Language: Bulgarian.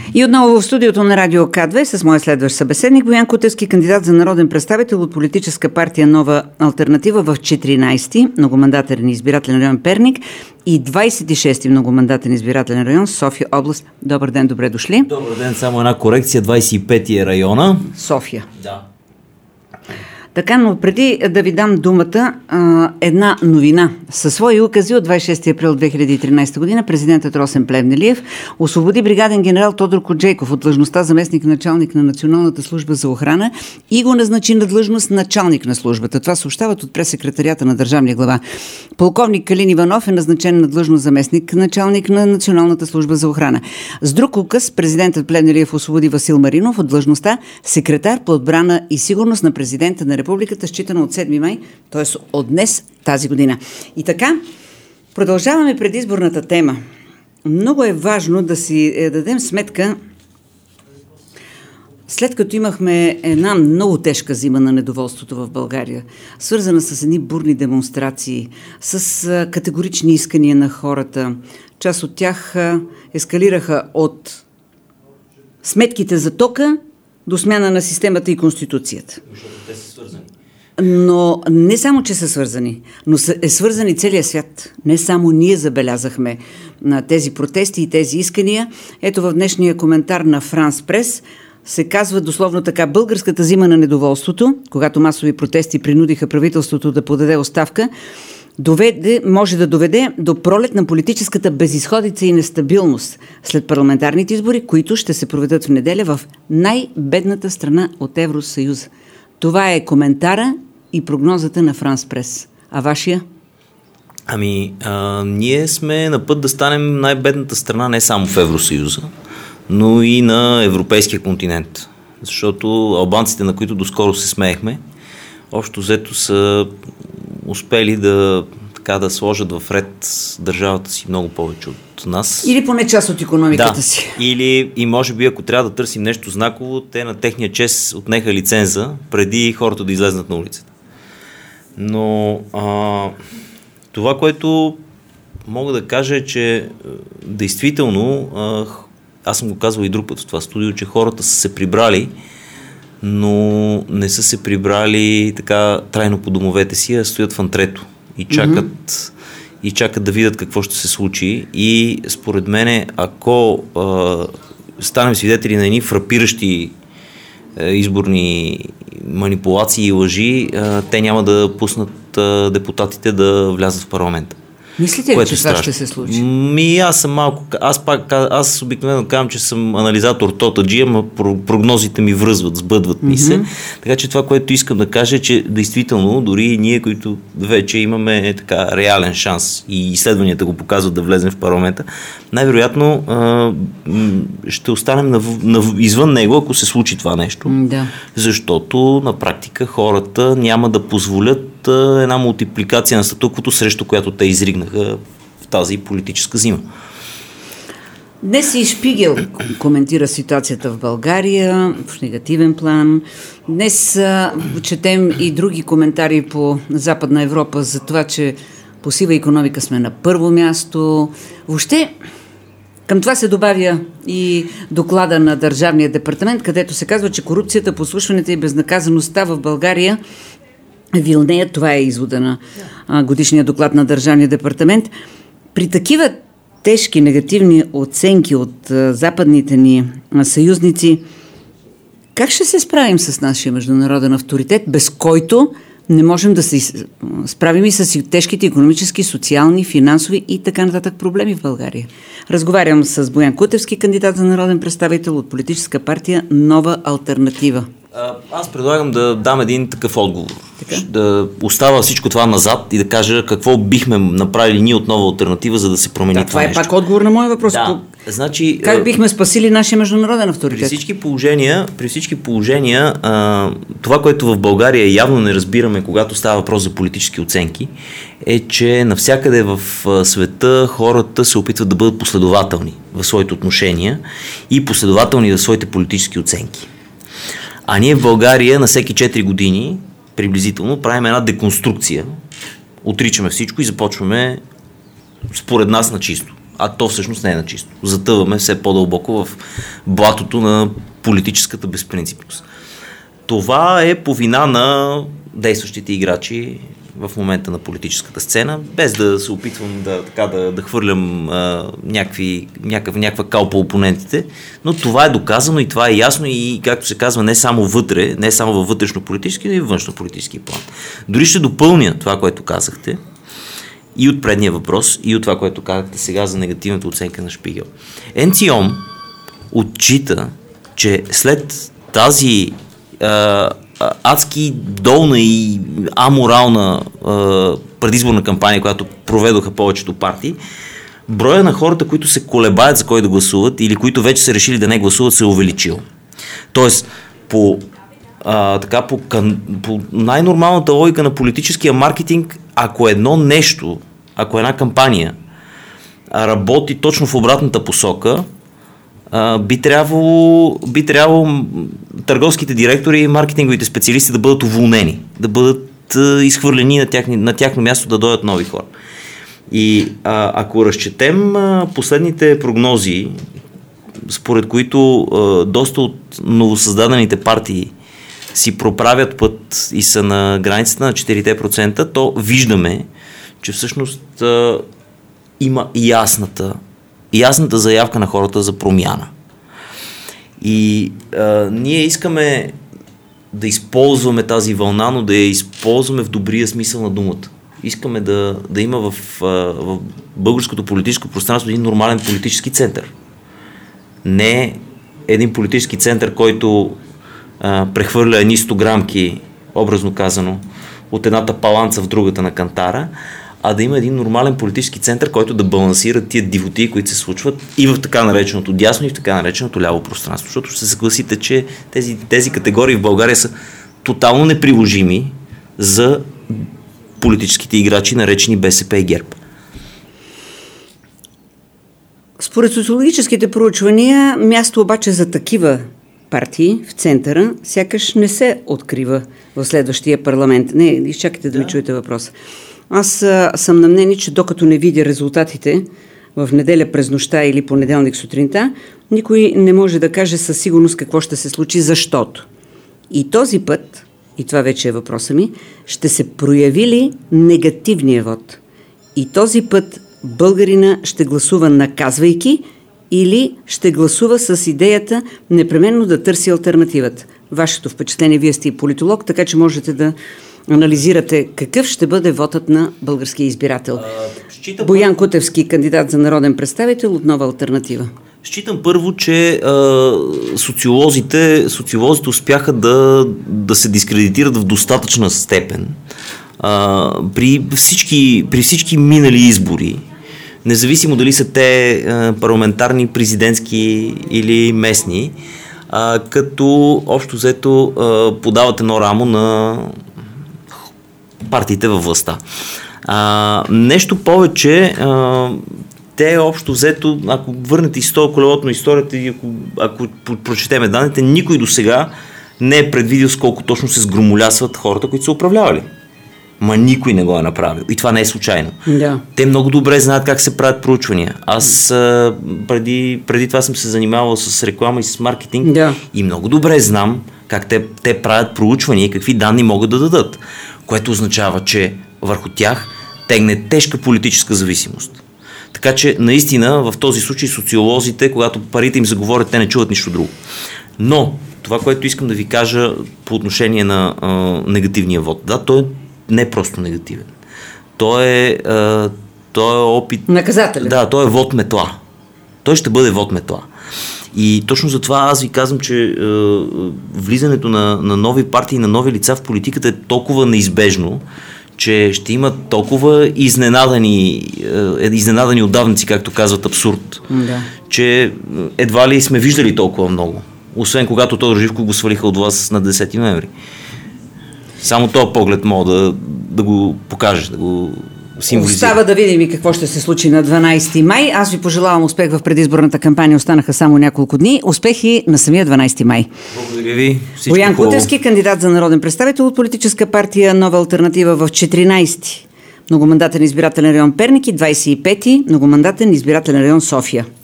И отново в студиото на Радио К2 с моя следващ събеседник Боян Кутевски, кандидат за народен представител от политическа партия Нова алтернатива в 14-ти многомандатен избирателен район Перник и 26-ти многомандатен избирателен район София област. Добър ден, добре дошли. Добър ден, само една корекция, 25-ти е района. София. Да. Така, но преди да ви дам думата, една новина. Със свои укази от 26 април 2013 година президентът Росен Плевнелиев освободи бригаден генерал Тодор Коджейков от длъжността заместник-началник на Националната служба за охрана и го назначи на длъжност началник на службата. Това съобщават от прес-секретарията на държавния глава. Полковник Калин Иванов е назначен на длъжност заместник-началник на Националната служба за охрана. С друг указ президентът Плевнелиев освободи Васил Маринов от длъжността секретар по отбрана и сигурност на президента на републиката, считано от 7 май, т.е. от днес тази година. И така, продължаваме предизборната тема. Много е важно да си дадем сметка, след като имахме една много тежка зима на недоволството в България, свързана с едни бурни демонстрации, с категорични искания на хората, част от тях ескалираха от сметките за тока до смяна на системата и Конституцията. Защото те са свързани. Но не само, че са свързани, но е свързани целият свят. Не само ние забелязахме на тези протести и тези искания. Ето в днешния коментар на Франс Прес се казва дословно така: българската зима на недоволството, когато масови протести принудиха правителството да подаде оставка, може да доведе до пролет на политическата безизходица и нестабилност след парламентарните избори, които ще се проведат в неделя в най-бедната страна от Евросъюза. Това е коментара и прогнозата на Франс Прес. А вашия? Ние сме на път да станем най-бедната страна не само в Евросъюза, но и на европейския континент. Защото албанците, на които доскоро се смеехме, общо взето са успели да сложат в ред държавата си много повече от нас. Или поне част от икономиката си. Или и може би, ако трябва да търсим нещо знаково, те на техния чест отнеха лиценза преди хората да излезнат на улицата. Но това, което мога да кажа е, че действително, аз съм го казвал и друг път в това студио, че хората са се прибрали, но не са се прибрали така трайно по домовете си, а стоят в антрето и чакат да видят какво ще се случи. И според мене, ако станем свидетели на едни фрапиращи изборни манипулации и лъжи, те няма да пуснат депутатите да влязат в парламента. Мислите ли, че това ще се случи? Аз съм малко... Аз обикновено казвам, че съм анализатор тотаджи, ама прогнозите ми връзват, сбъдват ми се. Така че това, което искам да кажа е, че действително, дори и ние, които вече имаме така реален шанс и изследванията го показват да влезем в парламента, най-вероятно ще останем извън него, ако се случи това нещо. Да. Защото на практика хората няма да позволят една мултипликация на статуквото, срещу която те изригнаха в тази политическа зима. Днес и Шпигел коментира ситуацията в България в негативен план. Днес четем и други коментари по Западна Европа за това, че по сива икономика сме на първо място. Въобще, към това се добавя и доклада на Държавния департамент, където се казва, че корупцията, подслушването и безнаказаността в България вилнеят. Това е извода на годишния доклад на Държавния департамент. При такива тежки негативни оценки от западните ни съюзници, как ще се справим с нашия международен авторитет, без който не можем да се справим и с тежките икономически, социални, финансови и така нататък проблеми в България? Разговарям с Боян Кутевски, кандидат за народен представител от политическа партия Нова алтернатива. Аз предлагам да дам един такъв отговор. Да оставя всичко това назад и да кажа какво бихме направили ние от Нова алтернатива, за да се промени това нещо. Това е пак отговор на моя въпрос. Да, значи, как бихме спасили нашия международен авторитет? При всички положения това, което в България явно не разбираме, когато става въпрос за политически оценки, е, че навсякъде в света хората се опитват да бъдат последователни в своите отношения и последователни в своите политически оценки. А ние в България на всеки 4 години приблизително правим една деконструкция, отричаме всичко и започваме според нас на чисто. а то всъщност не е на чисто. Затъваме все по-дълбоко в блатото на политическата безпринципност. Това е по вина на действащите играчи в момента на политическата сцена, без да се опитвам да хвърлям някаква кал по опонентите, но това е доказано и това е ясно и, както се казва, не само вътре, не само във вътрешно-политически, но и във външно-политически план. Дори ще допълня това, което казахте, и от предния въпрос, и от това, което казахте сега за негативната оценка на Шпигел. НЦИОМ отчита, че след тази адски долна и аморална предизборна кампания, която проведоха повечето партии, броя на хората, които се колебаят за кой да гласуват или които вече са решили да не гласуват, се е увеличил. Тоест, по най-нормалната логика на политическия маркетинг, ако една кампания работи точно в обратната посока, би трябвало търговските директори и маркетинговите специалисти да бъдат уволнени, да бъдат изхвърлени на тяхно място, да дойдат нови хора. И ако разчетем последните прогнози, според които доста от новосъздадените партии си проправят път и са на границата на 4%, то виждаме, че всъщност има ясната заявка на хората за промяна. И ние искаме да използваме тази вълна, но да я използваме в добрия смисъл на думата. Искаме да има в българското политическо пространство един нормален политически център. Не един политически център, който прехвърля едни 100 грамки, образно казано, от едната паланца в другата на кантара, а да има един нормален политически център, който да балансира тия дивотии, които се случват и в така нареченото дясно, и в така нареченото ляво пространство. Защото ще се съгласите, че тези категории в България са тотално неприложими за политическите играчи, наречени БСП и ГЕРБ. Според социологическите проучвания, място обаче за такива партии в центъра сякаш не се открива в следващия парламент. Не, изчакайте да ми чуете въпроса. Аз съм на мнение, че докато не видя резултатите в неделя през нощта или понеделник сутринта, никой не може да каже със сигурност какво ще се случи, защото. И този път, и това вече е въпроса ми, ще се прояви ли негативния вод? И този път българина ще гласува наказвайки или ще гласува с идеята непременно да търси алтернативата? Вашето впечатление, вие сте и политолог, така че можете да анализирате какъв ще бъде вотът на българския избирател. Боян Кутевски, кандидат за народен представител от Нова алтернатива. Считам първо, че социолозите успяха да се дискредитират в достатъчна степен при всички минали избори, независимо дали са те парламентарни, президентски или местни, като общо взето подават едно рамо на партиите във властта. Нещо повече, те общо взето, ако върнете колелото на историята и ако прочетеме данните, никой до сега не е предвидил с колко точно се сгромолясват хората, които са управлявали. Ма никой не го е направил. И това не е случайно. Да. Те много добре знаят как се правят проучвания. Аз преди това съм се занимавал с реклама и с маркетинг, да, и много добре знам как те правят проучвания и какви данни могат да дадат. Което означава, че върху тях тегне тежка политическа зависимост. Така че наистина в този случай социолозите, когато парите им заговорят, те не чуват нищо друго. Но това, което искам да ви кажа по отношение на негативния вод, да, той не е просто негативен. Той е опит... Наказателен. Да, той е вод метла. Той ще бъде вод метла. И точно затова аз ви казвам, че влизането на нови партии, на нови лица в политиката е толкова неизбежно, че ще има толкова изненадани отдавници, както казват, абсурд, да, че едва ли сме виждали толкова много. Освен когато Тодор Живков го свалиха от власт на 10 ноември. Само този поглед мога да го покажеш, да го символизира. Остава да видим и какво ще се случи на 12 май. Аз ви пожелавам успех в предизборната кампания. Останаха само няколко дни. Успехи на самия 12 май. Благодаря ви. Боян Кутевски, кандидат за народен представител от политическа партия Нова алтернатива в 14 многомандатен избирателен район Перник и 25-ти многомандатен избирателен район София.